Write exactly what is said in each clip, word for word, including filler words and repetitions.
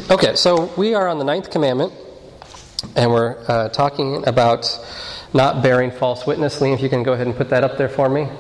Okay, so we are on the ninth commandment, and we're uh, talking about not bearing false witness. Liam, if you can go ahead and put that up there for me.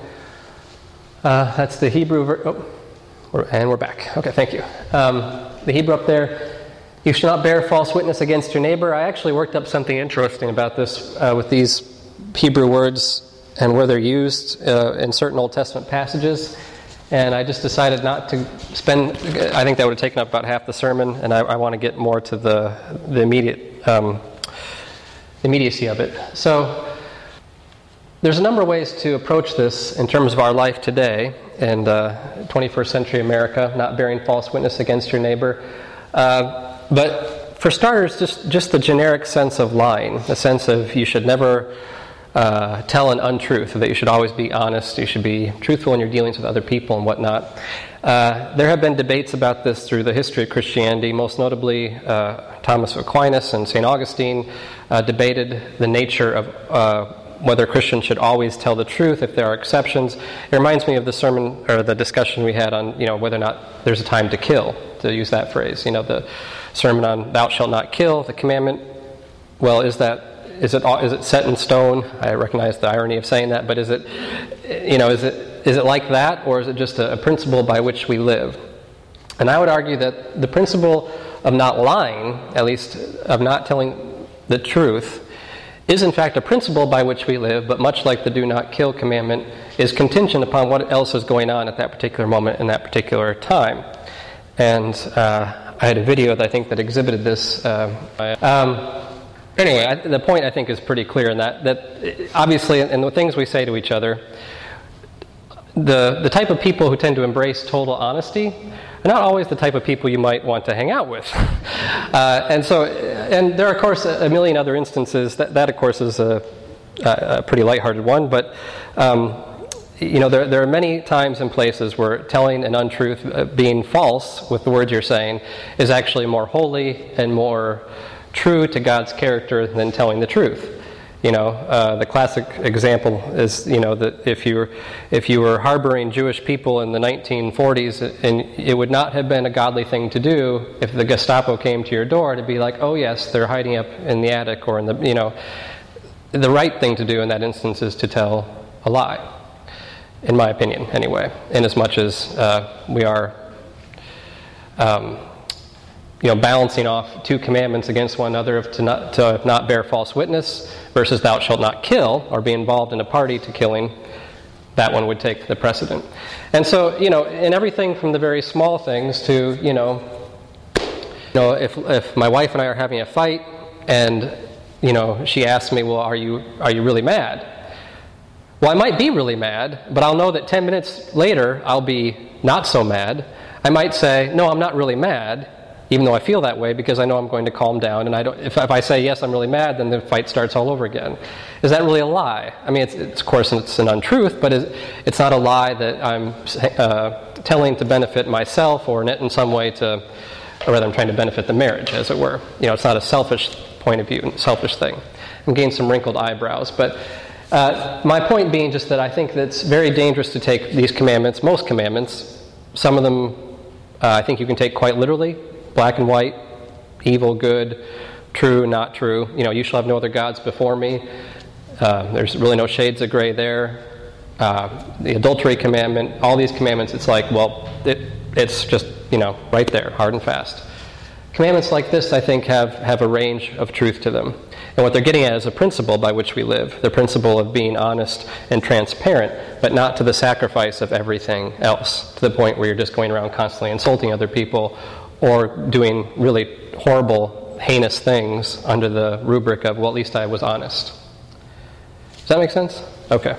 Uh, that's the Hebrew... Ver- oh, we're, and we're back. Okay, thank you. Um, the Hebrew up there, you should not bear false witness against your neighbor. I actually worked up something interesting about this uh, with these Hebrew words and where they're used uh, in certain Old Testament passages. And I just decided not to spend, I think that would have taken up about half the sermon, and I, I want to get more to the the immediate um, immediacy of it. So there's a number of ways to approach this in terms of our life today in uh, twenty-first century America, not bearing false witness against your neighbor. Uh, but for starters, just, just the generic sense of lying, the sense of you should never Uh, tell an untruth, that you should always be honest, you should be truthful in your dealings with other people and whatnot. Uh, there have been debates about this through the history of Christianity. Most notably, uh, Thomas Aquinas and Saint Augustine uh, debated the nature of uh, whether Christians should always tell the truth, if there are exceptions. It reminds me of the sermon, or the discussion we had on, you know, whether or not there's a time to kill, to use that phrase. You know, the sermon on thou shalt not kill, the commandment. Well, is that Is it is it set in stone? I recognize the irony of saying that, but is it, you know, is it is it like that, or is it just a, a principle by which we live? And I would argue that the principle of not lying, at least of not telling the truth, is in fact a principle by which we live, but much like the do not kill commandment, is contingent upon what else is going on at that particular moment in that particular time. And uh, I had a video that I think that exhibited this. Uh, um, Anyway, I, the point I think is pretty clear in that, that obviously in the things we say to each other, the, the type of people who tend to embrace total honesty are not always the type of people you might want to hang out with. uh, and so, and there are, of course, a million other instances. That, that of course, is a, a pretty lighthearted one. But, um, you know, there, there are many times and places where telling an untruth, uh, being false with the words you're saying, is actually more holy and more true to God's character than telling the truth. You know, uh, the classic example is, you know, that if you were, if you were harboring Jewish people in the nineteen forties, and it would not have been a godly thing to do if the Gestapo came to your door to be like, oh yes, they're hiding up in the attic or in the, you know, the right thing to do in that instance is to tell a lie, in my opinion, anyway. In as much as uh, we are. Um, You know, balancing off two commandments against one another of to not to not bear false witness versus thou shalt not kill, or be involved in a party to killing, that one would take the precedent. And so, you know, in everything from the very small things to, you know, you know, if if my wife and I are having a fight, and you know, she asks me, well, are you are you really mad? Well, I might be really mad, but I'll know that ten minutes later I'll be not so mad. I might say, no, I'm not really mad, even though I feel that way, because I know I'm going to calm down. And I don't. If, if I say, yes, I'm really mad, then the fight starts all over again. Is that really a lie? I mean, it's, it's of course, it's an untruth, but it's, it's not a lie that I'm uh, telling to benefit myself or in some way to, or rather I'm trying to benefit the marriage, as it were. You know, it's not a selfish point of view, selfish thing. I'm getting some wrinkled eyebrows. But uh, my point being just that I think that it's very dangerous to take these commandments, most commandments, some of them uh, I think you can take quite literally, black and white, evil, good, true, not true. You know, you shall have no other gods before me. Uh, there's really no shades of gray there. Uh, the adultery commandment, all these commandments, it's like, well, it, it's just, you know, right there, hard and fast. Commandments like this, I think, have, have a range of truth to them. And what they're getting at is a principle by which we live, the principle of being honest and transparent, but not to the sacrifice of everything else, to the point where you're just going around constantly insulting other people or doing really horrible, heinous things under the rubric of, well, at least I was honest. Does that make sense? Okay.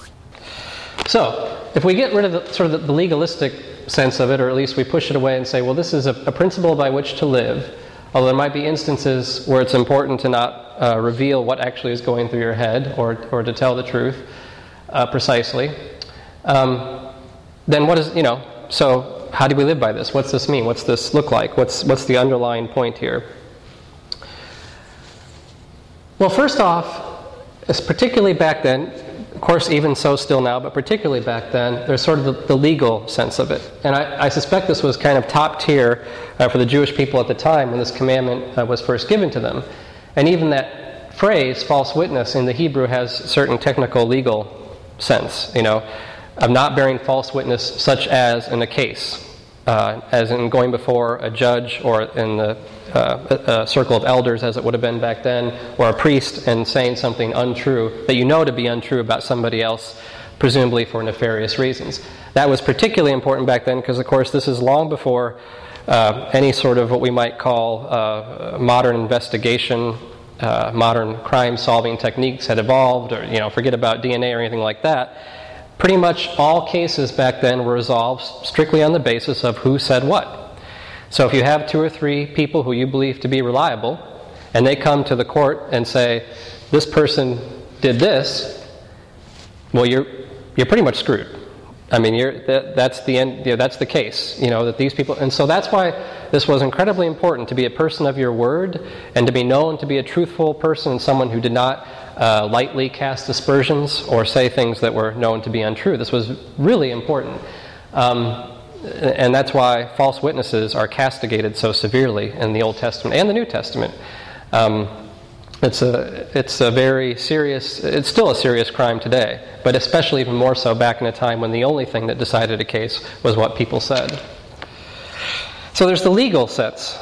So, if we get rid of the, sort of the legalistic sense of it, or at least we push it away and say, well, this is a, a principle by which to live, although there might be instances where it's important to not uh, reveal what actually is going through your head, or, or to tell the truth uh, precisely, um, then what is, you know, so how do we live by this? What's this mean? What's this look like? What's what's the underlying point here? Well, first off, particularly back then, of course, even so still now, but particularly back then, there's sort of the, the legal sense of it. And I, I suspect this was kind of top tier uh, for the Jewish people at the time when this commandment uh, was first given to them. And even that phrase, false witness, in the Hebrew has certain technical legal sense, you know, of not bearing false witness such as in a case, uh, as in going before a judge or in the uh, a circle of elders, as it would have been back then, or a priest, and saying something untrue that you know to be untrue about somebody else, presumably for nefarious reasons. That was particularly important back then because, of course, this is long before uh, any sort of what we might call uh, modern investigation, uh, modern crime-solving techniques had evolved, or, you know, forget about D N A or anything like that. Pretty much all cases back then were resolved strictly on the basis of who said what. So if you have two or three people who you believe to be reliable, and they come to the court and say, this person did this, well, you're you're pretty much screwed. I mean, you're that, that's the end. You know, that's the case. You know that these people, and so that's why this was incredibly important to be a person of your word and to be known to be a truthful person and someone who did not uh, lightly cast aspersions or say things that were known to be untrue. This was really important. Um, And that's why false witnesses are castigated so severely in the Old Testament and the New Testament. Um, it's a it's a very serious, it's still a serious crime today, but especially even more so back in a time when the only thing that decided a case was what people said. So there's the legal sense.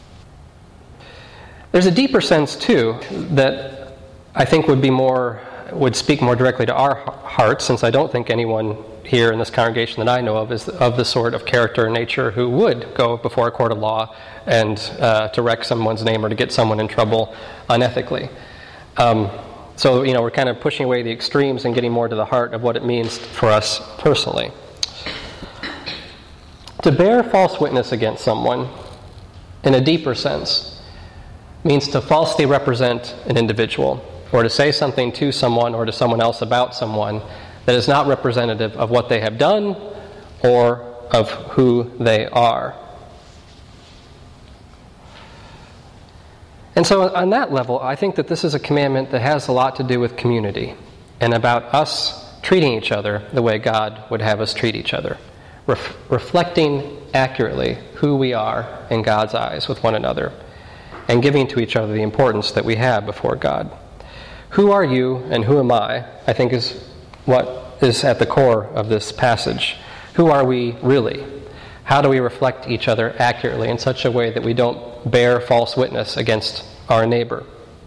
There's a deeper sense, too, that I think would be more, would speak more directly to our hearts, since I don't think anyone here in this congregation that I know of is of the sort of character and nature who would go before a court of law and uh, to wreck someone's name or to get someone in trouble unethically. Um, so, you know, we're kind of pushing away the extremes and getting more to the heart of what it means for us personally. To bear false witness against someone, in a deeper sense, means to falsely represent an individual, or to say something to someone or to someone else about someone that is not representative of what they have done or of who they are. And so on that level, I think that this is a commandment that has a lot to do with community and about us treating each other the way God would have us treat each other, Ref- reflecting accurately who we are in God's eyes with one another and giving to each other the importance that we have before God. Who are you and who am I, I think is what is at the core of this passage. Who are we really? How do we reflect each other accurately in such a way that we don't bear false witness against our neighbor?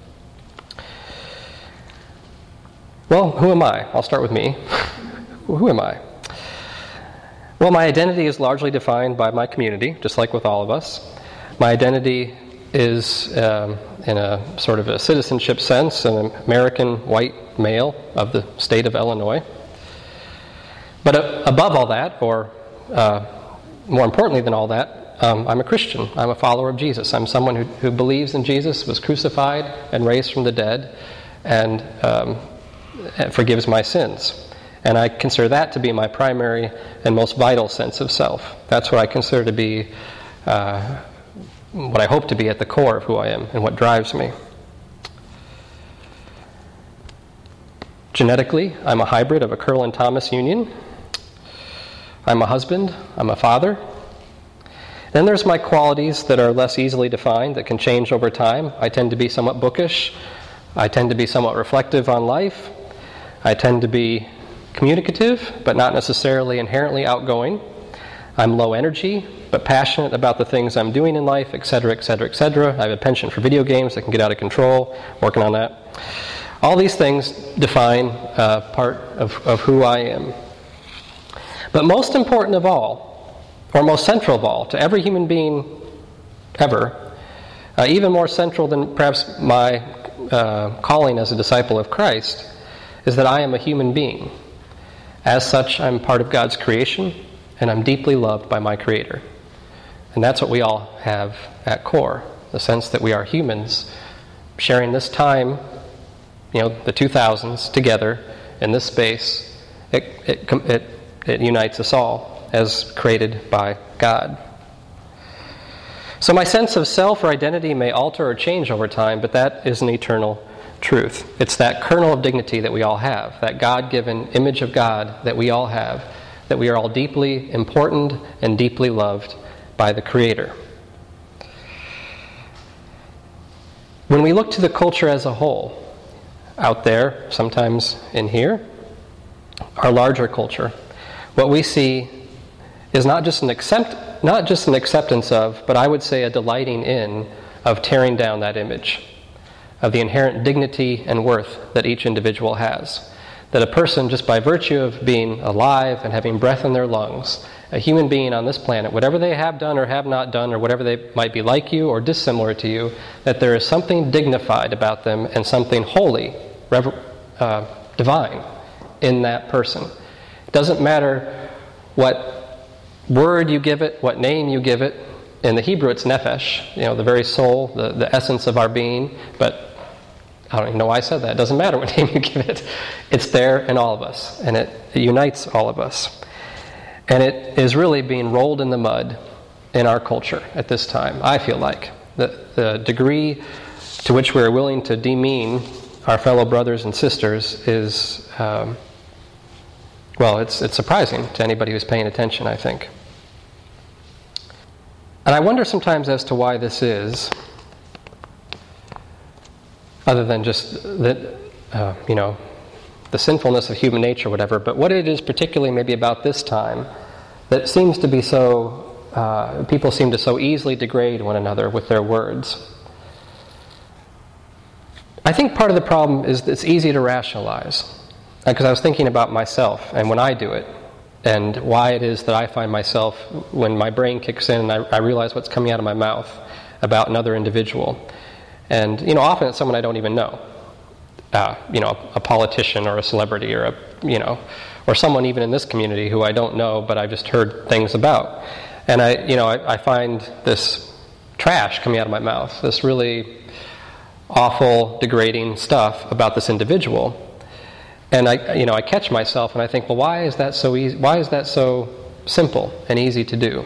Well, who am I? I'll start with me. Who am I? Well, my identity is largely defined by my community, just like with all of us. My identity is, um, in a sort of a citizenship sense, an American white male of the state of Illinois. But uh, above all that, or uh, more importantly than all that, um, I'm a Christian. I'm a follower of Jesus. I'm someone who, who believes in Jesus, was crucified and raised from the dead, and um, forgives my sins. And I consider that to be my primary and most vital sense of self. That's what I consider to be uh, what I hope to be at the core of who I am and what drives me. Genetically, I'm a hybrid of a Curl and Thomas union. I'm a husband. I'm a father. Then there's my qualities that are less easily defined, that can change over time. I tend to be somewhat bookish. I tend to be somewhat reflective on life. I tend to be communicative, but not necessarily inherently outgoing. I'm low energy, but passionate about the things I'm doing in life, et cetera, et cetera, et cetera. I have a penchant for video games that can get out of control, working on that. All these things define uh, part of, of who I am. But most important of all, or most central of all, to every human being ever, uh, even more central than perhaps my uh, calling as a disciple of Christ, is that I am a human being. As such, I'm part of God's creation, and I'm deeply loved by my Creator. And that's what we all have at core, the sense that we are humans sharing this time, you know, the two thousands together in this space. It, it, it, it unites us all as created by God. So my sense of self or identity may alter or change over time, but that is an eternal truth. It's that kernel of dignity that we all have, that God-given image of God that we all have, that we are all deeply important and deeply loved by the Creator. When we look to the culture as a whole, out there, sometimes in here, our larger culture, what we see is not just an accept, not just an acceptance of, but I would say a delighting in of tearing down that image of the inherent dignity and worth that each individual has. That a person, just by virtue of being alive and having breath in their lungs, a human being on this planet, whatever they have done or have not done, or whatever they might be like you or dissimilar to you, that there is something dignified about them and something holy, rever- uh, divine in that person. It doesn't matter what word you give it, what name you give it. In the Hebrew, it's nephesh, you know, the very soul, the, the essence of our being. But I don't even know why I said that. It doesn't matter what name you give it. It's there in all of us, and it, it unites all of us. And it is really being rolled in the mud in our culture at this time, I feel like. The, the degree to which we're willing to demean our fellow brothers and sisters is, um, well, it's, it's surprising to anybody who's paying attention, I think. And I wonder sometimes as to why this is, other than just that, uh, you know, the sinfulness of human nature, whatever, but what it is particularly maybe about this time that seems to be so, uh, people seem to so easily degrade one another with their words. I think part of the problem is it's easy to rationalize, because I was thinking about myself and when I do it, and why it is that I find myself, when my brain kicks in and I, I realize what's coming out of my mouth about another individual. And, you know, often it's someone I don't even know. Uh, you know, a politician or a celebrity or a, you know, or someone even in this community who I don't know, but I've just heard things about. And I, you know, I, I find this trash coming out of my mouth, this really awful, degrading stuff about this individual. And I, you know, I catch myself and I think, well, why is that so easy? Why is that so simple and easy to do?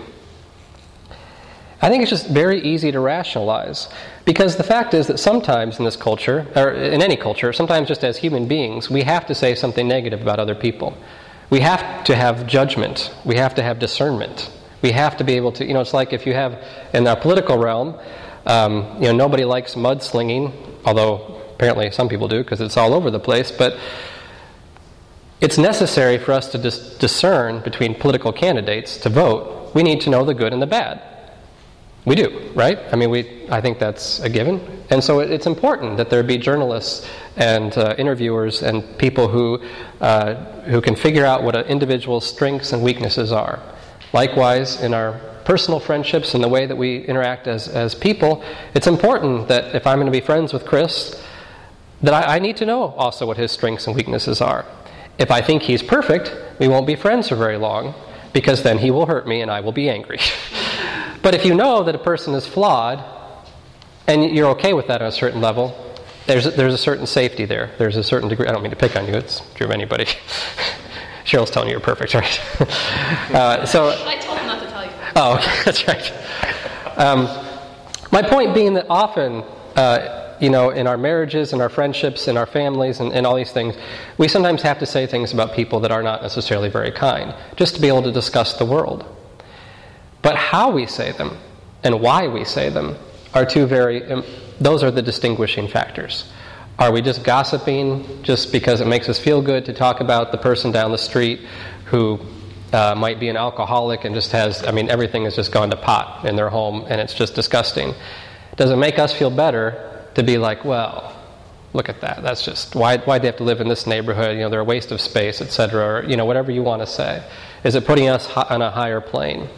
I think it's just very easy to rationalize, because the fact is that sometimes in this culture, or in any culture, sometimes just as human beings, we have to say something negative about other people. We have to have judgment. We have to have discernment. We have to be able to, you know, it's like if you have, in our political realm, um, you know, nobody likes mudslinging, although apparently some people do because it's all over the place, but it's necessary for us to dis- discern between political candidates to vote. We need to know the good and the bad. We do, right? I mean, we. I think that's a given. And so it, it's important that there be journalists and uh, interviewers and people who uh, who can figure out what an individual's strengths and weaknesses are. Likewise, in our personal friendships and the way that we interact as, as people, it's important that if I'm going to be friends with Chris, that I, I need to know also what his strengths and weaknesses are. If I think he's perfect, we won't be friends for very long, because then he will hurt me and I will be angry. But if you know that a person is flawed, and you're okay with that on a certain level, there's a, there's a certain safety there. There's a certain degree. I don't mean to pick on you. It's true of anybody. Cheryl's telling you you're perfect, right? uh, so I told him not to tell you. Oh, okay, that's right. Um, my point being that often, uh, you know, in our marriages, in our friendships, in our families, and, and all these things, we sometimes have to say things about people that are not necessarily very kind, just to be able to discuss the world. But how we say them and why we say them are two very, um, those are the distinguishing factors. Are we just gossiping just because it makes us feel good to talk about the person down the street who uh, might be an alcoholic and just has, I mean, everything has just gone to pot in their home and it's just disgusting? Does it make us feel better to be like, well, look at that, that's just, why why'd they have to live in this neighborhood, you know, they're a waste of space, et cetera, or, you know, whatever you want to say. Is it putting us on a higher plane?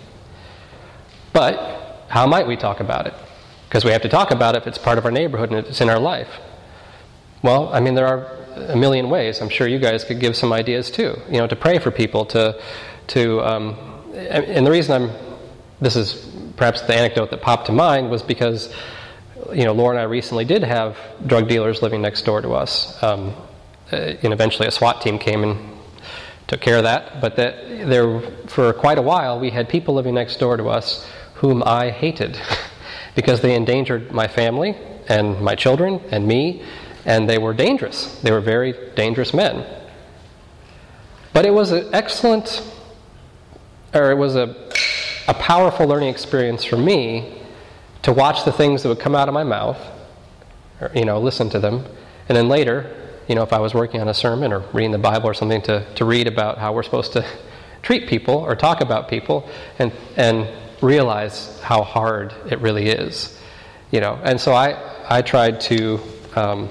But how might we talk about it? Because we have to talk about it if it's part of our neighborhood and it's in our life. Well, I mean, there are a million ways. I'm sure you guys could give some ideas too. You know, to pray for people, to, to, um, and the reason I'm, this is perhaps the anecdote that popped to mind was because, you know, Laura and I recently did have drug dealers living next door to us, um, and eventually a SWAT team came and took care of that. But that there, for quite a while, we had people living next door to us whom I hated because they endangered my family and my children and me, and they were dangerous. They were very dangerous men. But it was an excellent, or it was a, a powerful learning experience for me to watch the things that would come out of my mouth, or, you know, listen to them, and then later, you know, if I was working on a sermon or reading the Bible or something, to, to read about how we're supposed to treat people or talk about people, and and realize how hard it really is, you know. And so I I tried to um,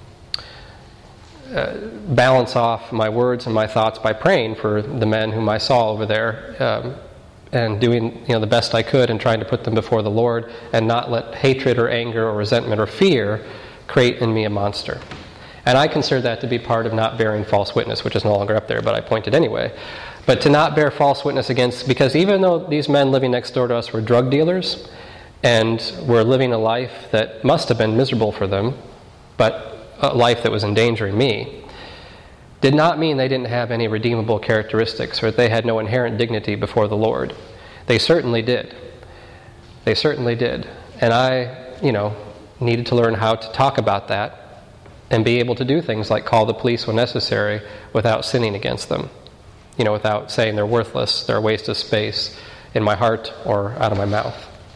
uh, balance off my words and my thoughts by praying for the men whom I saw over there, um, and doing, you know, the best I could and trying to put them before the Lord and not let hatred or anger or resentment or fear create in me a monster. And I consider that to be part of not bearing false witness, which is no longer up there, but I pointed anyway. But to not bear false witness against, because even though these men living next door to us were drug dealers and were living a life that must have been miserable for them, but a life that was endangering me, did not mean they didn't have any redeemable characteristics or that they had no inherent dignity before the Lord. They certainly did. They certainly did. And I, you know, needed to learn how to talk about that and be able to do things like call the police when necessary without sinning against them. You know, without saying they're worthless, they're a waste of space in my heart or out of my mouth.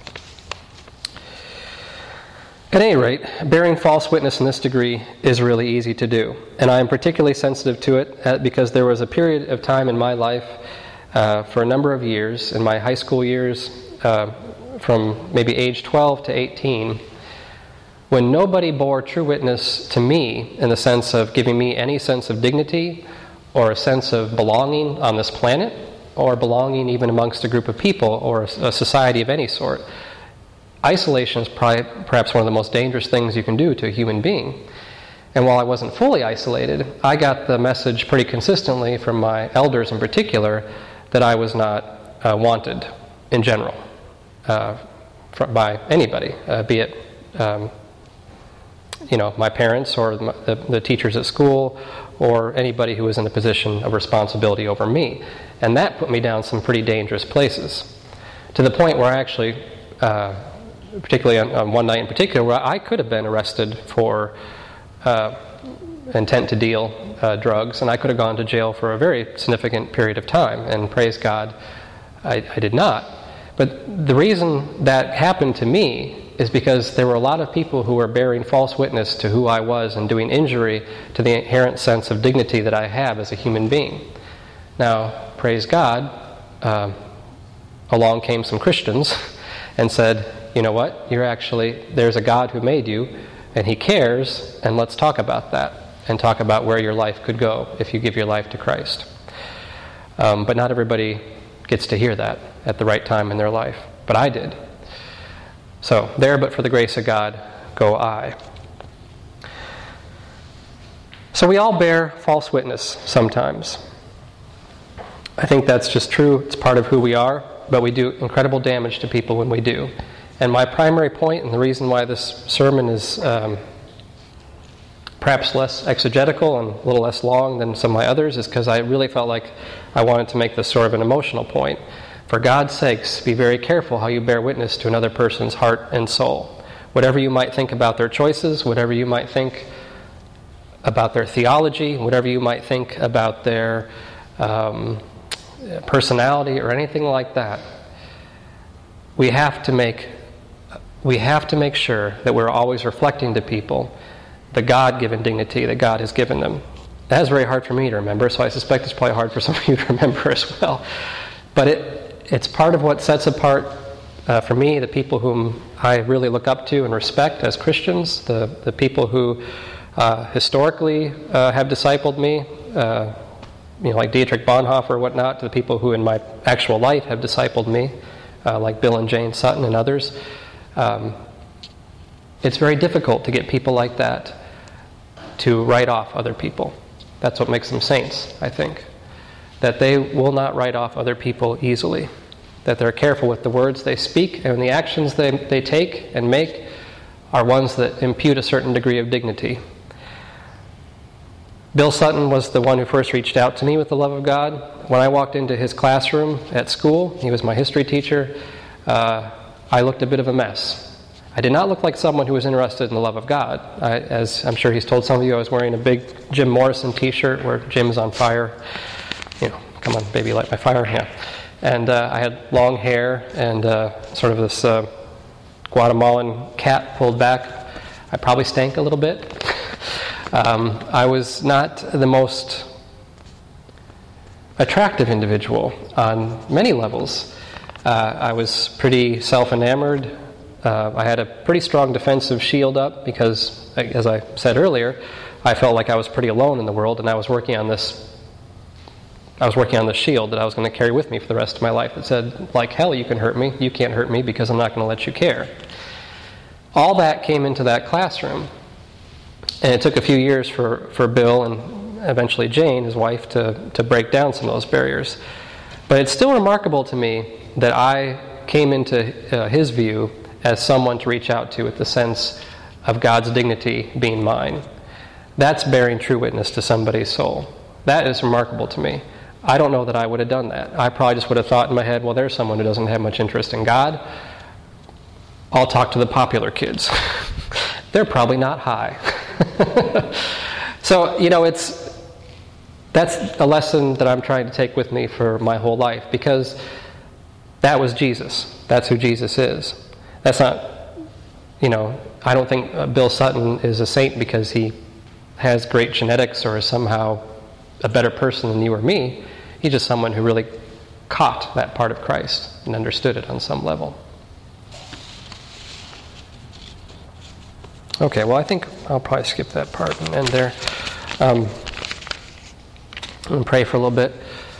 At any rate, bearing false witness in this degree is really easy to do. And I am particularly sensitive to it because there was a period of time in my life uh, for a number of years, in my high school years, uh, from maybe age twelve to eighteen, when nobody bore true witness to me in the sense of giving me any sense of dignity or a sense of belonging on this planet, or belonging even amongst a group of people or a society of any sort. Isolation is probably, perhaps one of the most dangerous things you can do to a human being. And while I wasn't fully isolated, I got the message pretty consistently from my elders in particular that I was not uh, wanted in general uh, for, by anybody, uh, be it um, you know, my parents or the, the teachers at school or anybody who was in a position of responsibility over me. And that put me down some pretty dangerous places, to the point where I actually, uh, particularly on, on one night in particular, where I could have been arrested for uh, intent to deal uh, drugs, and I could have gone to jail for a very significant period of time, and praise God, I, I did not. But the reason that happened to me is because there were a lot of people who were bearing false witness to who I was and doing injury to the inherent sense of dignity that I have as a human being. Now, praise God, uh, along came some Christians and said, you know what, you're actually, there's a God who made you, and He cares, and let's talk about that, and talk about where your life could go if you give your life to Christ. Um, but not everybody gets to hear that at the right time in their life. But I did. So, there but for the grace of God, go I. So we all bear false witness sometimes. I think that's just true. It's part of who we are, but we do incredible damage to people when we do. And my primary point, and the reason why this sermon is um, perhaps less exegetical and a little less long than some of my others, is because I really felt like I wanted to make this sort of an emotional point. For God's sakes, be very careful how you bear witness to another person's heart and soul. Whatever you might think about their choices, whatever you might think about their theology, whatever you might think about their um, personality or anything like that, we have to make we have to make sure that we're always reflecting to people the God-given dignity that God has given them. That is very hard for me to remember, so I suspect it's probably hard for some of you to remember as well. But it it's part of what sets apart, uh, for me, the people whom I really look up to and respect as Christians, the, the people who uh, historically uh, have discipled me, uh, you know, like Dietrich Bonhoeffer or whatnot, to the people who in my actual life have discipled me, uh, like Bill and Jane Sutton and others. Um, it's very difficult to get people like that to write off other people. That's what makes them saints, I think. That they will not write off other people easily. That they're careful with the words they speak, and the actions they, they take and make are ones that impute a certain degree of dignity. Bill Sutton was the one who first reached out to me with the love of God. When I walked into his classroom at school, he was my history teacher, uh, I looked a bit of a mess. I did not look like someone who was interested in the love of God. I, as I'm sure he's told some of you, I was wearing a big Jim Morrison t-shirt where Jim's on fire. You know, come on, baby, light my fire. Yeah. And uh, I had long hair and uh, sort of this uh, Guatemalan cap pulled back. I probably stank a little bit. Um, I was not the most attractive individual on many levels. Uh, I was pretty self-enamored. Uh, I had a pretty strong defensive shield up because, as I said earlier, I felt like I was pretty alone in the world, and I was working on this. I was working on this shield that I was going to carry with me for the rest of my life. That said, like hell, you can hurt me. You can't hurt me because I'm not going to let you care. All that came into that classroom, and it took a few years for, for Bill and eventually Jane, his wife, to to break down some of those barriers. But it's still remarkable to me that I came into uh, his view as someone to reach out to with the sense of God's dignity being mine. That's bearing true witness to somebody's soul. That is remarkable to me. I don't know that I would have done that. I probably just would have thought in my head, well, there's someone who doesn't have much interest in God. I'll talk to the popular kids. They're probably not high. So, you know, it's that's a lesson that I'm trying to take with me for my whole life, because that was Jesus. That's who Jesus is. That's not, you know, I don't think uh, Bill Sutton is a saint because he has great genetics or is somehow a better person than you or me. He's just someone who really caught that part of Christ and understood it on some level. Okay, well, I think I'll probably skip that part and end there. Um, and pray for a little bit.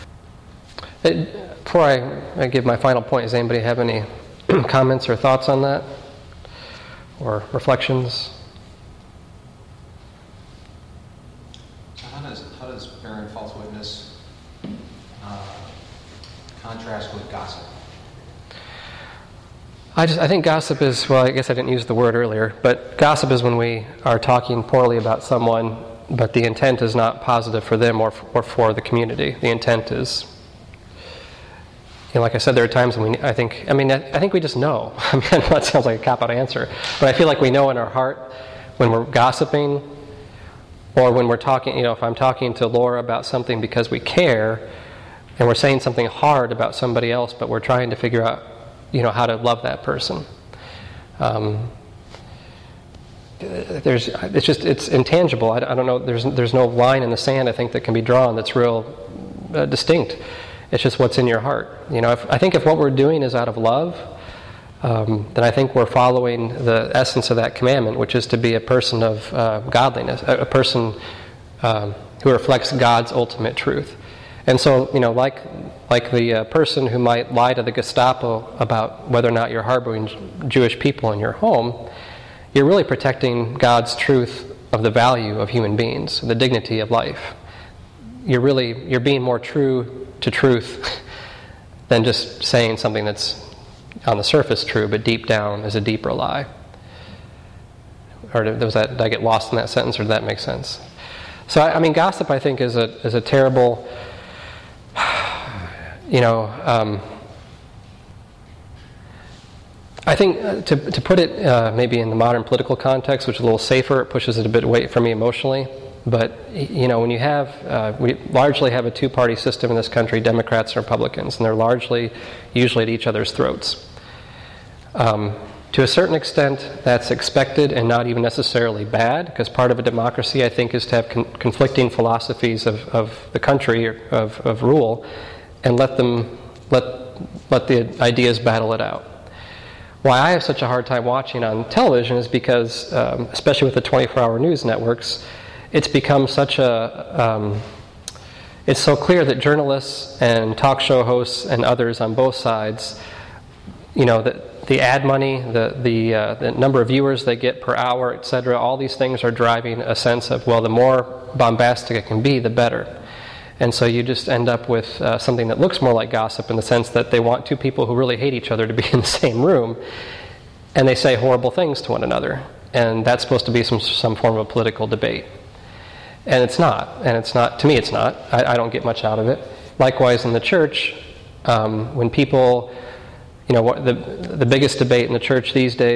It, before I, I give my final point, does anybody have any comments or thoughts on that? Or reflections? So how does, how does bearing false witness uh, contrast with gossip? I just I think gossip is, well, I guess I didn't use the word earlier, but gossip is when we are talking poorly about someone, but the intent is not positive for them or for, or for the community. The intent is, you know, like I said, there are times when we, I think, I mean, I, I think we just know. I mean, I know that sounds like a cop-out answer, but I feel like we know in our heart when we're gossiping, or when we're talking, you know, if I'm talking to Laura about something because we care, and we're saying something hard about somebody else, but we're trying to figure out, you know, how to love that person. Um, there's, it's just, it's intangible. I, I don't know, there's there's no line in the sand, I think, that can be drawn that's real uh, distinct. It's just what's in your heart. You know, if, I think if what we're doing is out of love, um, then I think we're following the essence of that commandment, which is to be a person of uh, godliness, a, a person um, who reflects God's ultimate truth. And so, you know, like like the uh, person who might lie to the Gestapo about whether or not you're harboring Jewish people in your home, you're really protecting God's truth of the value of human beings, the dignity of life. You're really, you're being more true to truth than just saying something that's on the surface true, but deep down is a deeper lie. Or was that, did I get lost in that sentence, or did that make sense? So, I, I mean, gossip, I think, is a is a terrible, you know, um, I think uh, to to put it uh, maybe in the modern political context, which is a little safer, it pushes it a bit away from me emotionally. But, you know, when you have, uh, we largely have a two-party system in this country, Democrats and Republicans, and they're largely, usually at each other's throats. Um, to a certain extent, that's expected and not even necessarily bad, because part of a democracy, I think, is to have con- conflicting philosophies of, of the country, or of, of rule, and let them, let, let the ideas battle it out. Why I have such a hard time watching on television is because, um, especially with the twenty-four hour news networks, it's become such a, um, it's so clear that journalists and talk show hosts and others on both sides, you know, the, the ad money, the the, uh, the number of viewers they get per hour, et cetera, all these things are driving a sense of, well, the more bombastic it can be, the better. And so you just end up with uh, something that looks more like gossip in the sense that they want two people who really hate each other to be in the same room, and they say horrible things to one another. And that's supposed to be some some form of political debate. And it's not. And it's not, to me it's not. I, I don't get much out of it. Likewise in the church, um, when people, you know, what, the the biggest debate in the church these days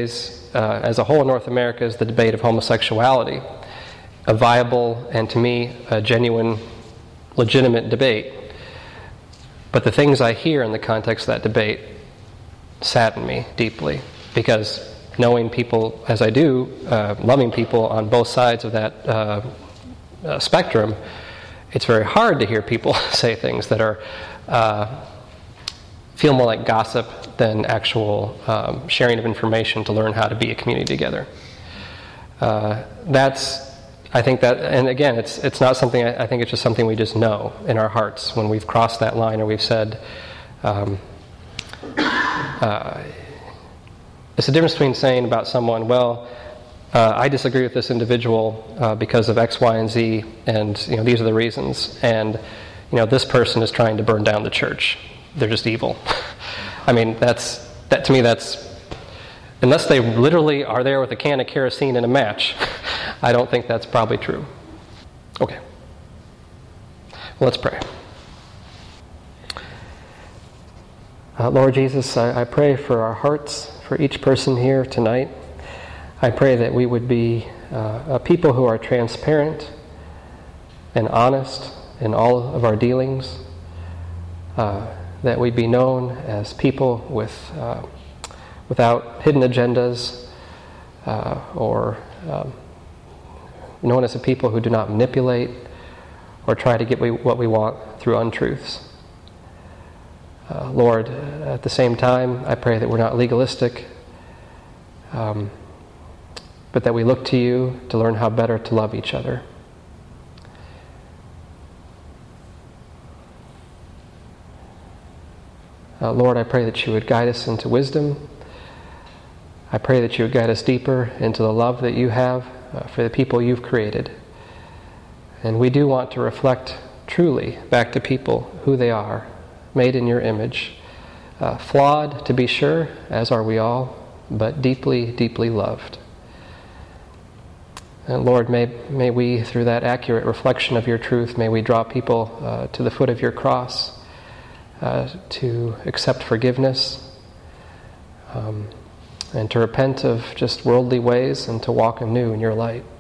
uh, as a whole in North America, is the debate of homosexuality, a viable and, to me, a genuine, legitimate debate. But the things I hear in the context of that debate sadden me deeply, because knowing people as I do, uh, loving people on both sides of that uh, uh, spectrum, it's very hard to hear people say things that are uh, feel more like gossip than actual um, sharing of information to learn how to be a community together. Uh, that's, I think that, and again, it's it's not something, I, I think it's just something we just know in our hearts when we've crossed that line, or we've said, um, uh, it's the difference between saying about someone, well, uh, I disagree with this individual uh, because of X, Y, and Z, and you know these are the reasons, and you know this person is trying to burn down the church. They're just evil. I mean, that's that to me. That's unless they literally are there with a can of kerosene and a match. I don't think that's probably true. Okay. Well, let's pray. Uh, Lord Jesus, I, I pray for our hearts, for each person here tonight. I pray that we would be uh, a people who are transparent and honest in all of our dealings, uh, that we be known as people with uh, without hidden agendas, uh, or um, known as a people who do not manipulate or try to get we, what we want through untruths. Uh, Lord, at the same time, I pray that we're not legalistic, um, but that we look to you to learn how better to love each other. Uh, Lord, I pray that you would guide us into wisdom. I pray that you would guide us deeper into the love that you have uh, for the people you've created. And we do want to reflect truly back to people who they are, made in your image, uh, flawed to be sure, as are we all, but deeply, deeply loved. And Lord, may, may we, through that accurate reflection of your truth, may we draw people uh, to the foot of your cross, uh, to accept forgiveness, um, and to repent of just worldly ways and to walk anew in your light.